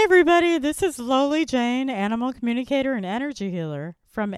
everybody. This is Lowly Jane, animal communicator and energy healer from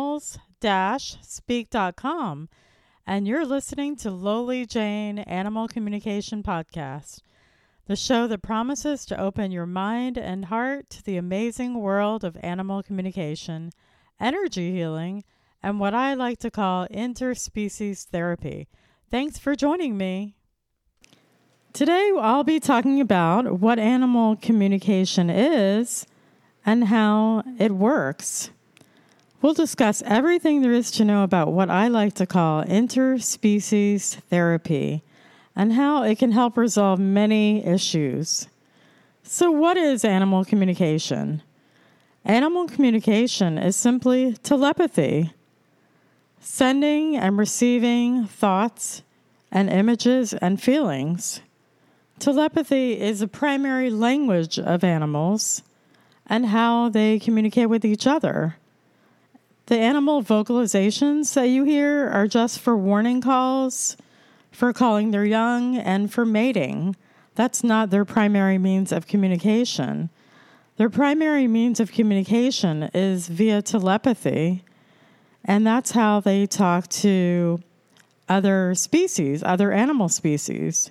animals-speak.com. And you're listening to Lowly Jane Animal Communication Podcast, the show that promises to open your mind and heart to the amazing world of animal communication, energy healing, and what I like to call interspecies therapy. Thanks for joining me. Today, I'll be talking about what animal communication is and how it works. We'll discuss everything there is to know about what I like to call interspecies therapy and how it can help resolve many issues. So, what is animal communication? Animal communication is simply telepathy, sending and receiving thoughts and images and feelings. Telepathy is a primary language of animals and how they communicate with each other. The animal vocalizations that you hear are just for warning calls, for calling their young, and for mating. That's not their primary means of communication. Their primary means of communication is via telepathy, and that's how they talk to other species, other animal species.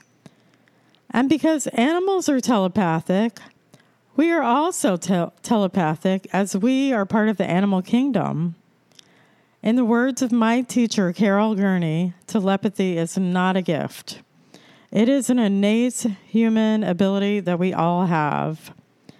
And because animals are telepathic, we are also telepathic as we are part of the animal kingdom. In the words of my teacher, Carol Gurney, telepathy is not a gift. It is an innate human ability that we all have.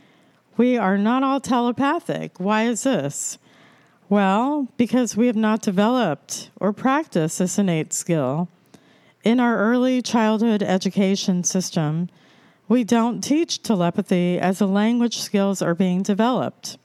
We are not all telepathic. Why is this? Well, because we have not developed or practiced this innate skill. In our early childhood education system, we don't teach telepathy as the language skills are being developed.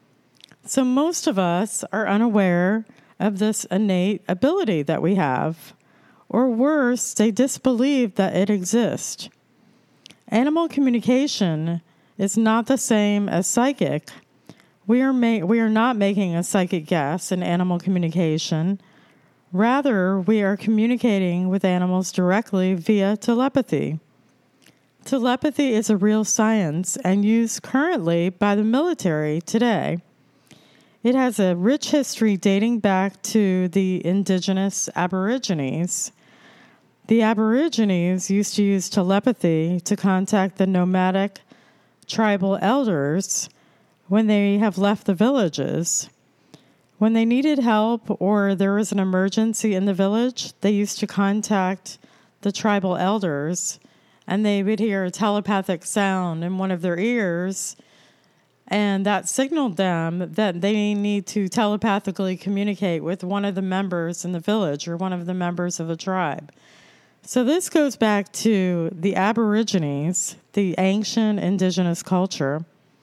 So most of us are unaware of this innate ability that we have, or worse, they disbelieve that it exists. Animal communication is not the same as psychic. We are not making a psychic guess in animal communication. Rather, we are communicating with animals directly via telepathy. Telepathy is a real science and used currently by the military today. It has a rich history dating back to the indigenous Aborigines. The Aborigines used to use telepathy to contact the nomadic tribal elders when they have left the villages. When they needed help or there was an emergency in the village, they used to contact the tribal elders, and they would hear a telepathic sound in one of their ears, and that signaled them that they need to telepathically communicate with one of the members in the village or one of the members of the tribe. So this goes back to the Aborigines, the ancient indigenous culture.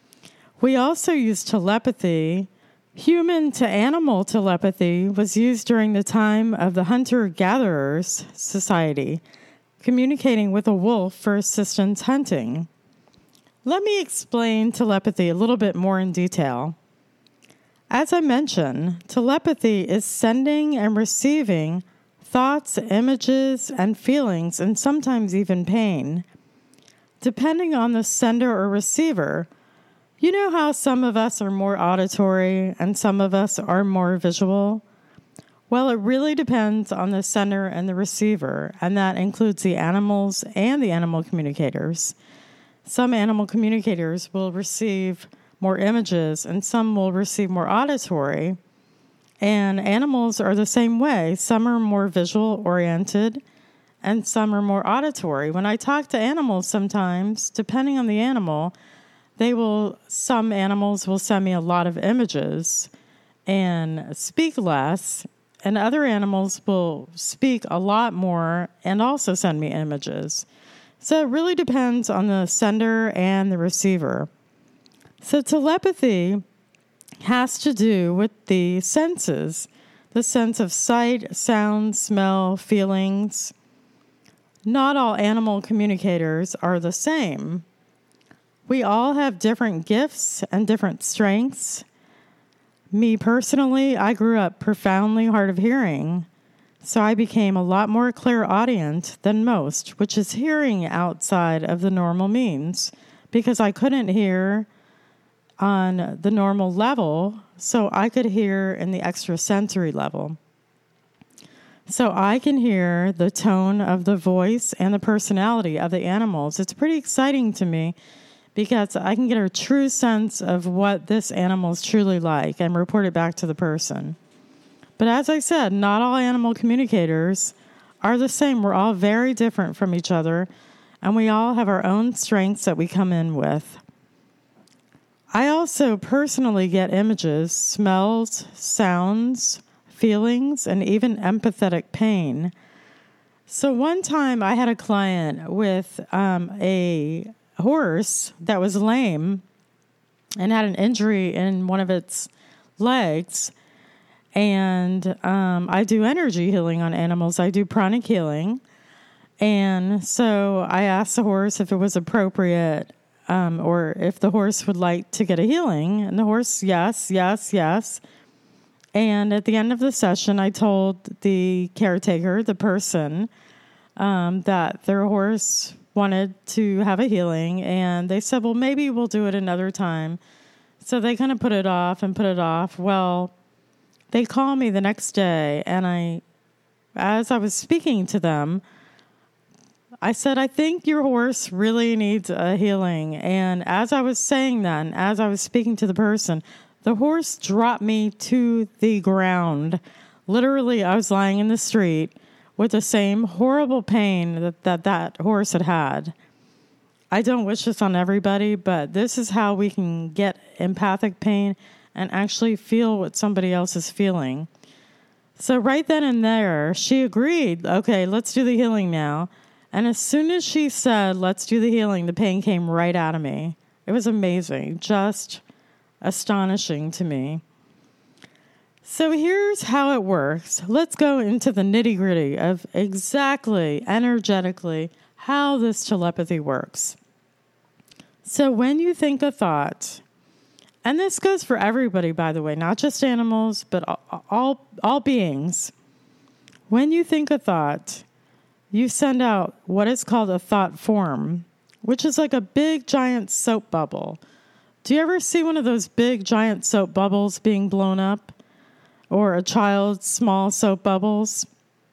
We also use telepathy. Human to animal telepathy was used during the time of the hunter-gatherers society, communicating with a wolf for assistance hunting. Let me explain telepathy a little bit more in detail. As I mentioned, telepathy is sending and receiving thoughts, images, and feelings, and sometimes even pain. Depending on the sender or receiver, you know how some of us are more auditory and some of us are more visual? Well, it really depends on the sender and the receiver, and that includes the animals and the animal communicators. Some animal communicators will receive more images and some will receive more auditory, and animals are the same way. Some are more visual oriented and some are more auditory. When I talk to animals sometimes, depending on the animal, some animals will send me a lot of images and speak less, and other animals will speak a lot more and also send me images. So it really depends on the sender and the receiver. So telepathy has to do with the senses, the sense of sight, sound, smell, feelings. Not all animal communicators are the same. We all have different gifts and different strengths. Me personally, I grew up profoundly hard of hearing, so I became a lot more clairaudient than most, which is hearing outside of the normal means, because I couldn't hear on the normal level, so I could hear in the extrasensory level. So I can hear the tone of the voice and the personality of the animals. It's pretty exciting to me because I can get a true sense of what this animal is truly like and report it back to the person. But as I said, not all animal communicators are the same. We're all very different from each other, and we all have our own strengths that we come in with. I also personally get images, smells, sounds, feelings, and even empathetic pain. So one time I had a client with a horse that was lame and had an injury in one of its legs. And I do energy healing on animals. I do pranic healing. And so I asked the horse if it was appropriate or if the horse would like to get a healing. And the horse, yes. And at the end of the session, I told the caretaker, the person, that their horse wanted to have a healing. And they said, well, maybe we'll do it another time. So they kind of put it off. Well, they called me the next day, and as I was speaking to them, I said, I think your horse really needs a healing. And as I was saying that, and as I was speaking to the person, the horse dropped me to the ground. Literally, I was lying in the street with the same horrible pain that horse had. I don't wish this on everybody, but this is how we can get empathic pain and actually feel what somebody else is feeling. So right then and there, she agreed, okay, let's do the healing now. And as soon as she said, let's do the healing, the pain came right out of me. It was amazing, just astonishing to me. So here's how it works. Let's go into the nitty-gritty of exactly, energetically, how this telepathy works. So when you think a thought, and this goes for everybody, by the way, not just animals, but all beings. When you think a thought, you send out what is called a thought form, which is like a big, giant soap bubble. Do you ever see one of those big, giant soap bubbles being blown up? Or a child's small soap bubbles?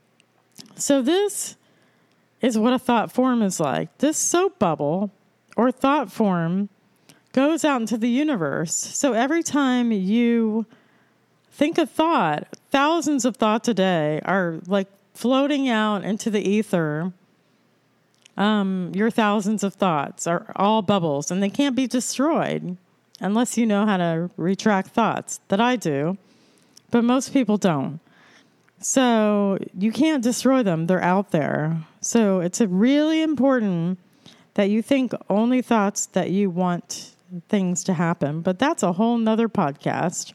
So this is what a thought form is like. This soap bubble, or thought form, goes out into the universe. So every time you think a thought, thousands of thoughts a day are like floating out into the ether. Your thousands of thoughts are all bubbles, and they can't be destroyed unless you know how to retract thoughts, that I do, but most people don't. So you can't destroy them. They're out there. So it's really important that you think only thoughts that you want things to happen. But that's a whole nother podcast.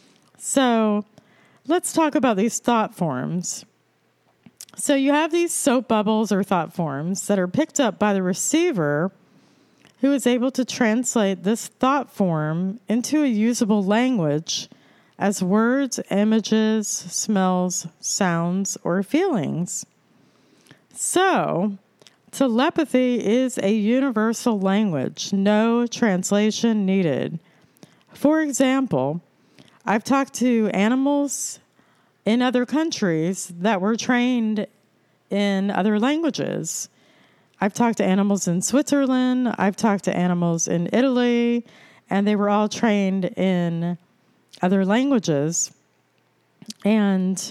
So let's talk about these thought forms. So you have these soap bubbles or thought forms that are picked up by the receiver, who is able to translate this thought form into a usable language as words, images, smells, sounds, or feelings. So, telepathy is a universal language, no translation needed. For example, I've talked to animals in other countries that were trained in other languages. I've talked to animals in Switzerland, I've talked to animals in Italy, and they were all trained in other languages. And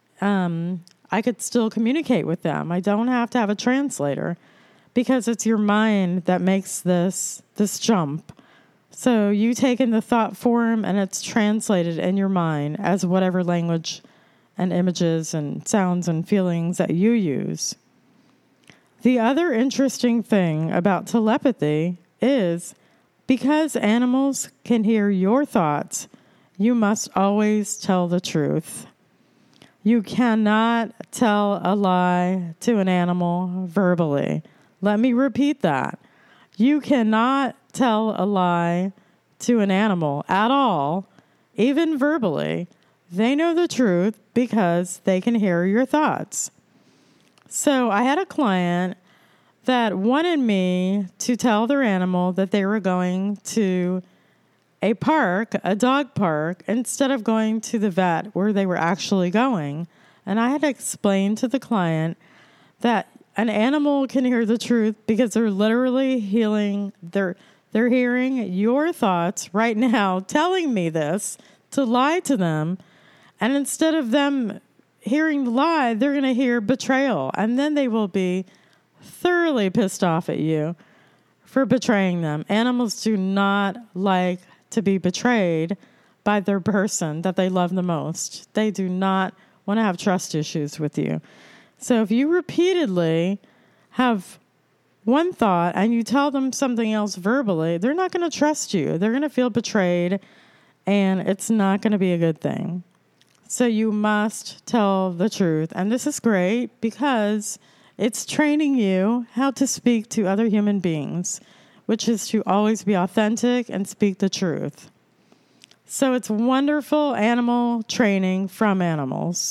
I could still communicate with them. I don't have to have a translator because it's your mind that makes this jump. So you take in the thought form and it's translated in your mind as whatever language and images and sounds and feelings that you use. The other interesting thing about telepathy is because animals can hear your thoughts, you must always tell the truth. You cannot tell a lie to an animal verbally. Let me repeat that. You cannot tell a lie to an animal at all, even verbally. They know the truth because they can hear your thoughts. So I had a client that wanted me to tell their animal that they were going to a park, a dog park, instead of going to the vet where they were actually going. And I had to explain to the client that an animal can hear the truth because they're literally they're hearing your thoughts right now, telling me this to lie to them. And instead of them hearing the lie, they're going to hear betrayal. And then they will be thoroughly pissed off at you for betraying them. Animals do not like to be betrayed by their person that they love the most. They do not want to have trust issues with you. So if you repeatedly have one thought and you tell them something else verbally, they're not going to trust you. They're going to feel betrayed, and it's not going to be a good thing. So you must tell the truth. And this is great because it's training you how to speak to other human beings, which is to always be authentic and speak the truth. So it's wonderful animal training from animals.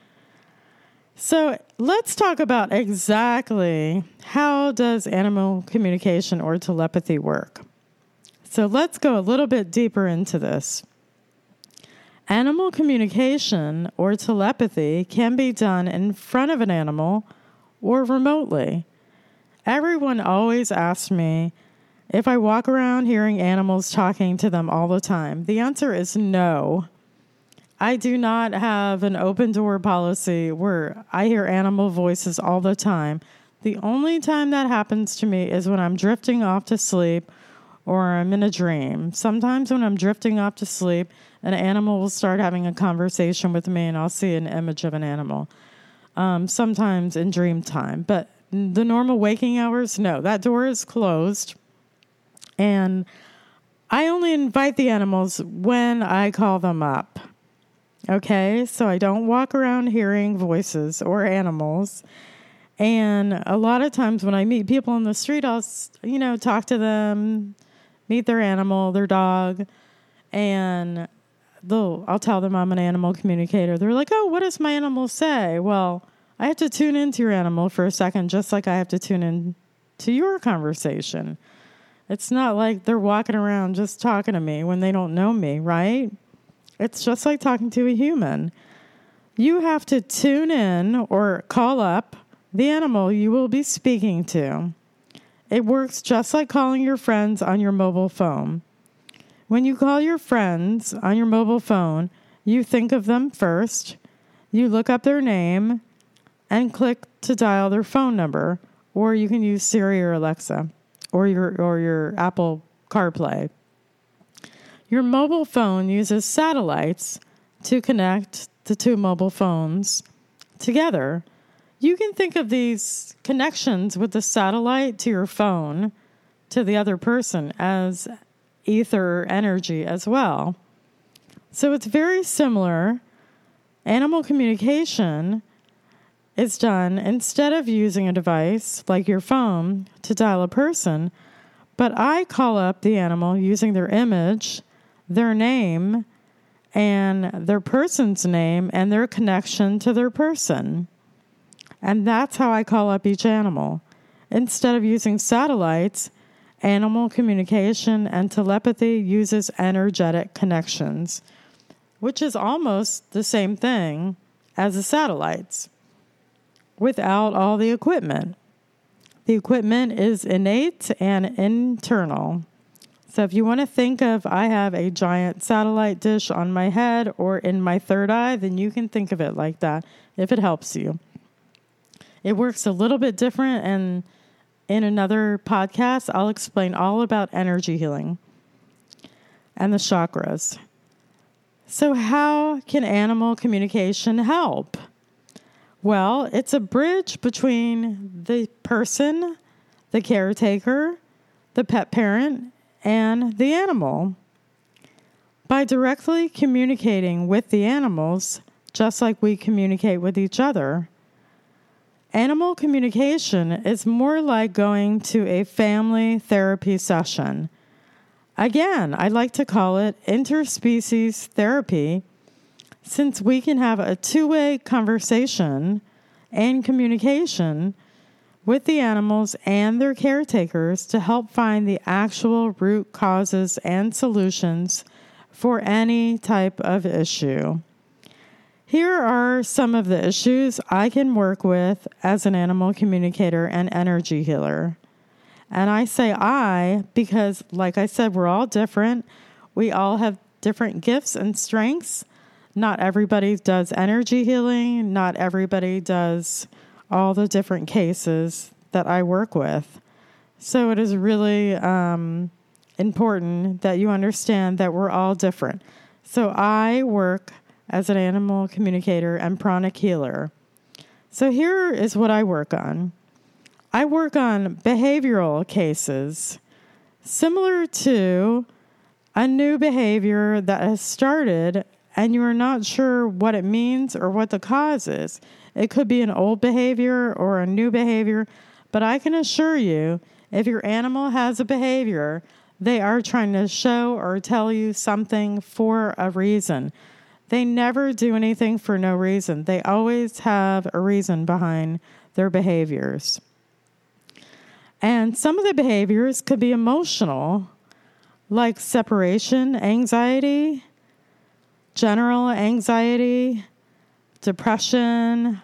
So let's talk about exactly how does animal communication or telepathy work. So let's go a little bit deeper into this. Animal communication or telepathy can be done in front of an animal or remotely. Everyone always asks me if I walk around hearing animals talking to them all the time. The answer is no. I do not have an open door policy where I hear animal voices all the time. The only time that happens to me is when I'm drifting off to sleep or I'm in a dream. Sometimes when I'm drifting off to sleep, an animal will start having a conversation with me and I'll see an image of an animal. Sometimes in dream time. But the normal waking hours, no, that door is closed. And I only invite the animals when I call them up. Okay, so I don't walk around hearing voices or animals. And a lot of times when I meet people in the street, I'll, talk to them, meet their animal, their dog, and I'll tell them I'm an animal communicator. They're like, oh, what does my animal say? Well, I have to tune into your animal for a second, just like I have to tune in to your conversation. It's not like they're walking around just talking to me when they don't know me, right? It's just like talking to a human. You have to tune in or call up the animal you will be speaking to. It works just like calling your friends on your mobile phone. When you call your friends on your mobile phone, you think of them first, you look up their name, and click to dial their phone number, or you can use Siri or Alexa, or your Apple CarPlay. Your mobile phone uses satellites to connect the two mobile phones together. You can think of these connections with the satellite to your phone to the other person as ether energy as well. So it's very similar. Animal communication is done instead of using a device like your phone to dial a person, but I call up the animal using their image, their name, and their person's name, and their connection to their person. And that's how I call up each animal. Instead of using satellites, animal communication and telepathy uses energetic connections, which is almost the same thing as the satellites, without all the equipment. The equipment is innate and internal. So if you want to think of, I have a giant satellite dish on my head or in my third eye, then you can think of it like that if it helps you. It works a little bit different, and in another podcast, I'll explain all about energy healing and the chakras. So how can animal communication help? Well, it's a bridge between the person, the caretaker, the pet parent, and the animal. By directly communicating with the animals, just like we communicate with each other, animal communication is more like going to a family therapy session. Again, I like to call it interspecies therapy, since we can have a two-way conversation and communication with the animals and their caretakers to help find the actual root causes and solutions for any type of issue. Here are some of the issues I can work with as an animal communicator and energy healer. And I say I because, like I said, we're all different. We all have different gifts and strengths. Not everybody does energy healing. Not everybody does all the different cases that I work with. So it is really important that you understand that we're all different. So I work as an animal communicator and pranic healer. So here is what I work on. I work on behavioral cases similar to a new behavior that has started and you are not sure what it means or what the cause is. It could be an old behavior or a new behavior, but I can assure you, if your animal has a behavior, they are trying to show or tell you something for a reason. They never do anything for no reason. They always have a reason behind their behaviors. And some of the behaviors could be emotional, like separation anxiety, general anxiety, depression,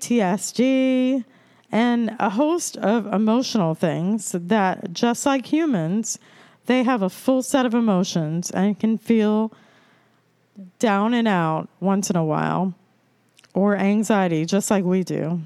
PTSD, and a host of emotional things that, just like humans, they have a full set of emotions and can feel down and out once in a while, or anxiety, just like we do.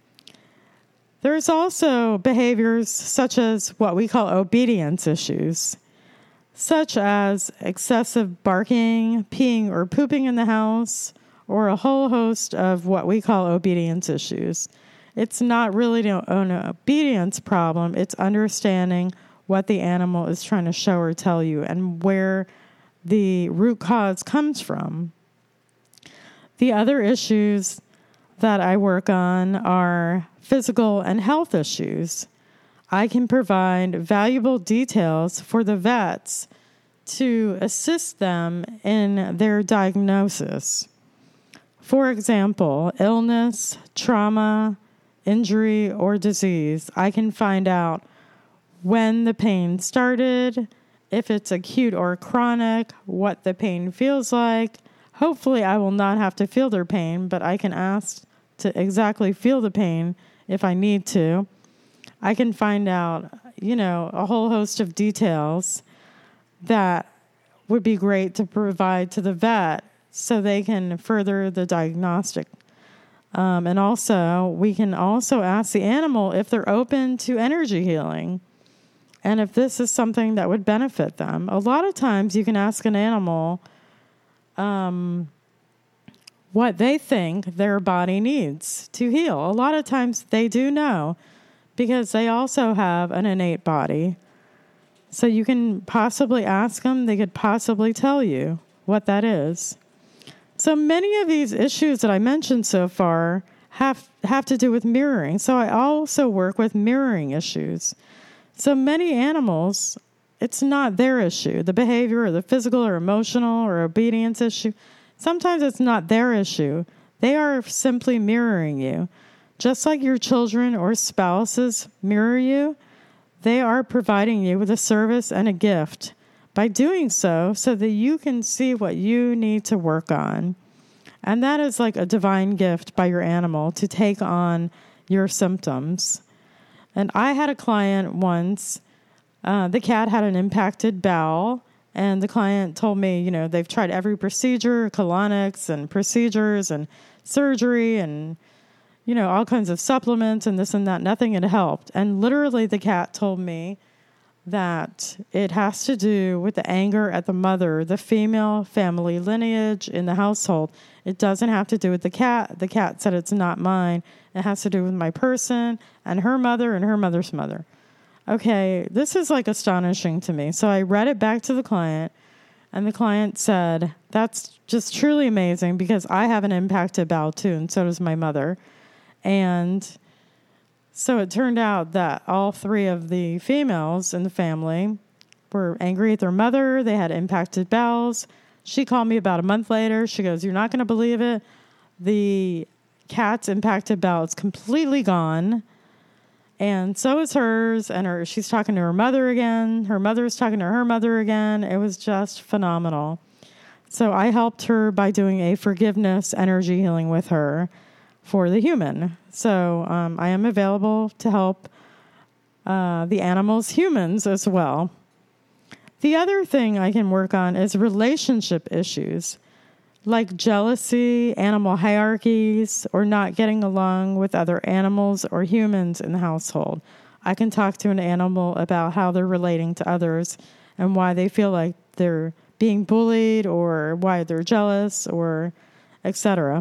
There's also behaviors such as what we call obedience issues, such as excessive barking, peeing or pooping in the house, or a whole host of what we call obedience issues. It's not really an obedience problem. It's understanding what the animal is trying to show or tell you and where the root cause comes from. The other issues that I work on are physical and health issues. I can provide valuable details for the vets to assist them in their diagnosis. For example, illness, trauma, injury, or disease. I can find out when the pain started, if it's acute or chronic, what the pain feels like. Hopefully, I will not have to feel their pain, but I can ask to exactly feel the pain if I need to. I can find out, a whole host of details that would be great to provide to the vet so they can further the diagnostic. And also, we can also ask the animal if they're open to energy healing and if this is something that would benefit them. A lot of times you can ask an animal what they think their body needs to heal. A lot of times they do know because they also have an innate body. So you can possibly ask them, they could possibly tell you what that is. So many of these issues that I mentioned so far have to do with mirroring. So I also work with mirroring issues. So many animals, it's not their issue. The behavior or the physical or emotional or obedience issue, sometimes it's not their issue. They are simply mirroring you. Just like your children or spouses mirror you, they are providing you with a service and a gift by doing so that you can see what you need to work on. And that is like a divine gift by your animal to take on your symptoms. And I had a client once, the cat had an impacted bowel, and the client told me, they've tried every procedure, colonics and procedures and surgery and, all kinds of supplements and this and that. Nothing had helped. And literally the cat told me that it has to do with the anger at the mother, the female family lineage in the household. It doesn't have to do with the cat. The cat said it's not mine. It has to do with my person and her mother's mother. Okay, this is like astonishing to me. So I read it back to the client, and the client said, that's just truly amazing because I have an impacted bowel too, and so does my mother. And so it turned out that all three of the females in the family were angry at their mother. They had impacted bowels. She called me about a month later. She goes, you're not going to believe it. The cat's impacted bowel is completely gone. And so is hers, and she's talking to her mother again. Her mother's talking to her mother again. It was just phenomenal. So I helped her by doing a forgiveness energy healing with her for the human. So I am available to help the animals, humans as well. The other thing I can work on is relationship issues, like jealousy, animal hierarchies, or not getting along with other animals or humans in the household. I can talk to an animal about how they're relating to others and why they feel like they're being bullied or why they're jealous or etc.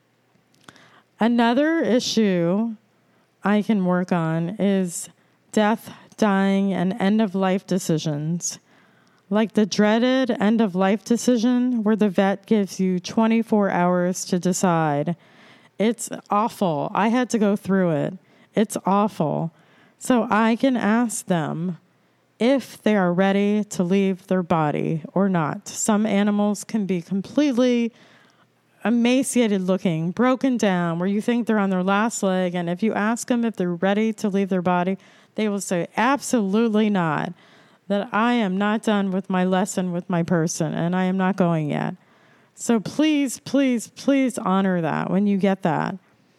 Another issue I can work on is death, dying, and end-of-life decisions. Like the dreaded end-of-life decision where the vet gives you 24 hours to decide. It's awful. I had to go through it. It's awful. So I can ask them if they are ready to leave their body or not. Some animals can be completely emaciated looking, broken down, where you think they're on their last leg. And if you ask them if they're ready to leave their body, they will say, absolutely not. That I am not done with my lesson with my person, and I am not going yet. So please, please, please honor that when you get that.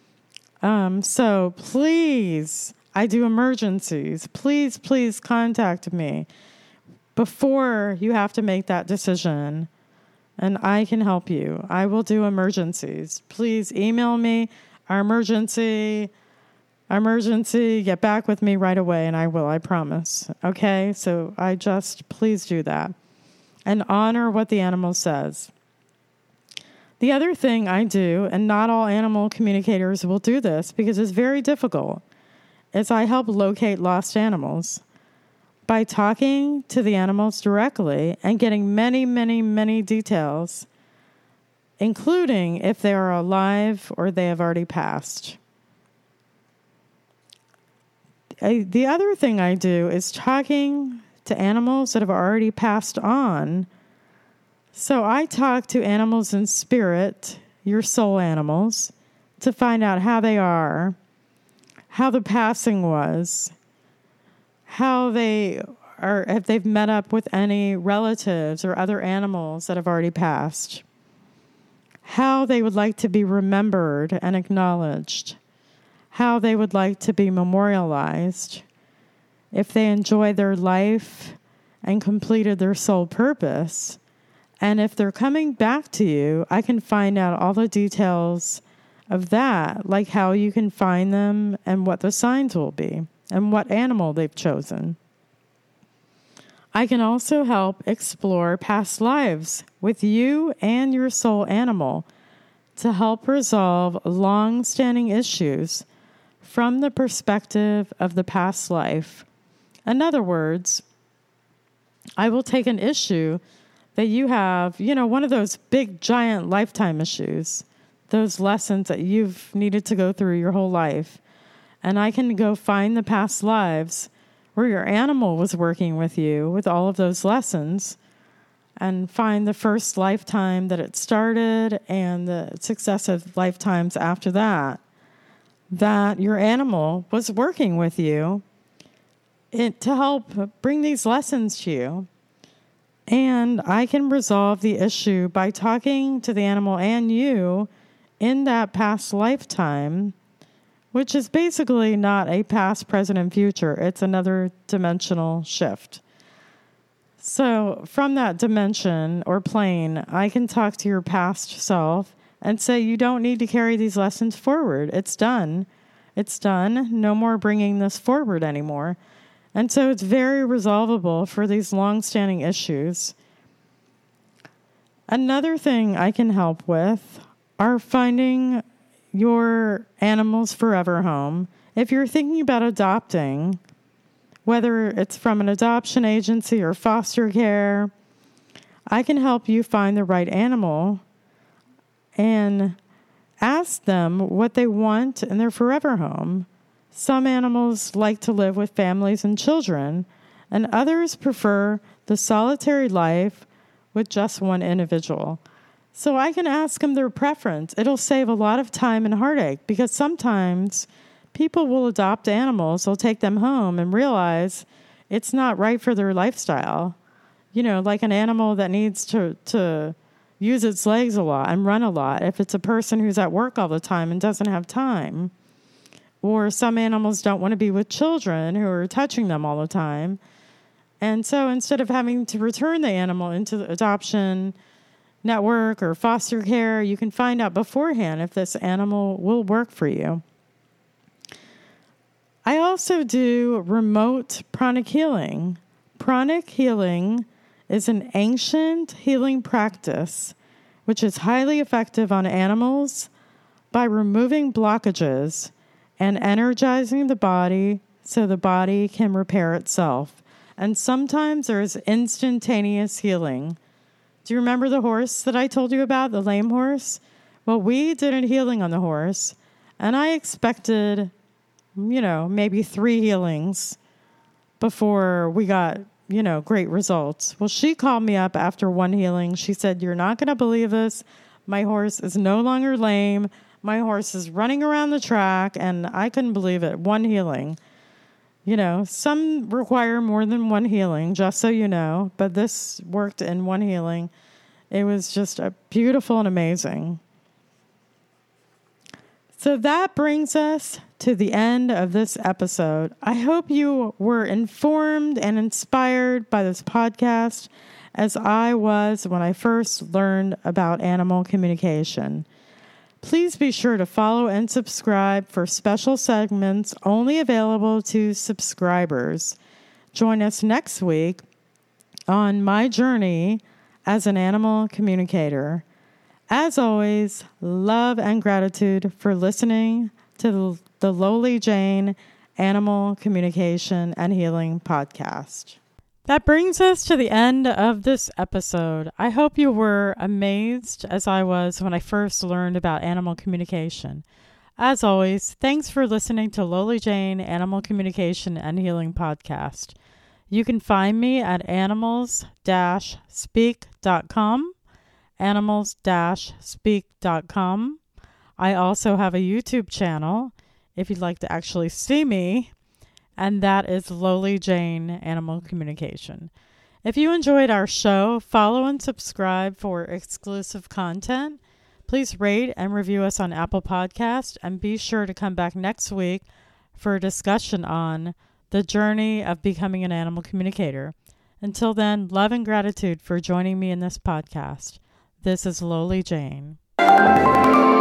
So please, I do emergencies. Please, please contact me before you have to make that decision, and I can help you. I will do emergencies. Please email me our emergency, get back with me right away, and I will, I promise. Okay? So please do that. And honor what the animal says. The other thing I do, and not all animal communicators will do this because it's very difficult, is I help locate lost animals by talking to the animals directly and getting many, many, many details, including if they are alive or they have already passed. The other thing I do is talking to animals that have already passed on. So I talk to animals in spirit, your soul animals, to find out how they are, how the passing was, how they are, if they've met up with any relatives or other animals that have already passed, how they would like to be remembered and acknowledged, how they would like to be memorialized, if they enjoy their life and completed their soul purpose. And if they're coming back to you, I can find out all the details of that, like how you can find them and what the signs will be and what animal they've chosen. I can also help explore past lives with you and your soul animal to help resolve long-standing issues from the perspective of the past life. In other words, I will take an issue that you have, one of those big, giant lifetime issues, those lessons that you've needed to go through your whole life, and I can go find the past lives where your animal was working with you with all of those lessons and find the first lifetime that it started and the successive lifetimes after that your animal was working with you to help bring these lessons to you. And I can resolve the issue by talking to the animal and you in that past lifetime, which is basically not a past, present, and future. It's another dimensional shift. So from that dimension or plane, I can talk to your past self and say, you don't need to carry these lessons forward. It's done. It's done. No more bringing this forward anymore. And so it's very resolvable for these long-standing issues. Another thing I can help with are finding your animal's forever home. If you're thinking about adopting, whether it's from an adoption agency or foster care, I can help you find the right animal and ask them what they want in their forever home. Some animals like to live with families and children, and others prefer the solitary life with just one individual. So I can ask them their preference. It'll save a lot of time and heartache because sometimes people will adopt animals, they'll take them home and realize it's not right for their lifestyle. Like an animal that needs to use its legs a lot and run a lot. If it's a person who's at work all the time and doesn't have time. Or some animals don't want to be with children who are touching them all the time. And so instead of having to return the animal into the adoption network or foster care, you can find out beforehand if this animal will work for you. I also do remote pranic healing. Pranic healing is an ancient healing practice which is highly effective on animals by removing blockages and energizing the body so the body can repair itself. And sometimes there's instantaneous healing. Do you remember the horse that I told you about, the lame horse? Well, we did a healing on the horse, and I expected, maybe 3 healings before we got, great results. Well, she called me up after 1 healing. She said, "You're not going to believe this. My horse is no longer lame. My horse is running around the track," and I couldn't believe it. 1 healing. Some require more than 1 healing, just so you know, but this worked in 1 healing. It was just beautiful and amazing. So that brings us to the end of this episode. I hope you were informed and inspired by this podcast as I was when I first learned about animal communication. Please be sure to follow and subscribe for special segments only available to subscribers. Join us next week on my journey as an animal communicator. As always, love and gratitude for listening to the Lowly Jane Animal Communication and Healing Podcast. That brings us to the end of this episode. I hope you were amazed as I was when I first learned about animal communication. As always, thanks for listening to Lowly Jane Animal Communication and Healing Podcast. You can find me at animals-speak.com, animals-speak.com. I also have a YouTube channel if you'd like to actually see me, and that is Lowly Jane Animal Communication. If you enjoyed our show, follow and subscribe for exclusive content. Please rate and review us on Apple Podcasts, and be sure to come back next week for a discussion on the journey of becoming an animal communicator. Until then, love and gratitude for joining me in this podcast. This is Lowly Jane.